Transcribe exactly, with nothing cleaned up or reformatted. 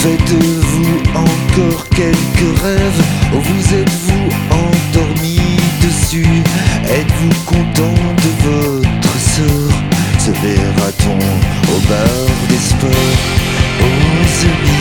Faites-vous encore quelques rêves? Ou vous êtes-vous endormi dessus? Êtes-vous content de votre sort? Se verra-t-on au bar des sports, aux amis?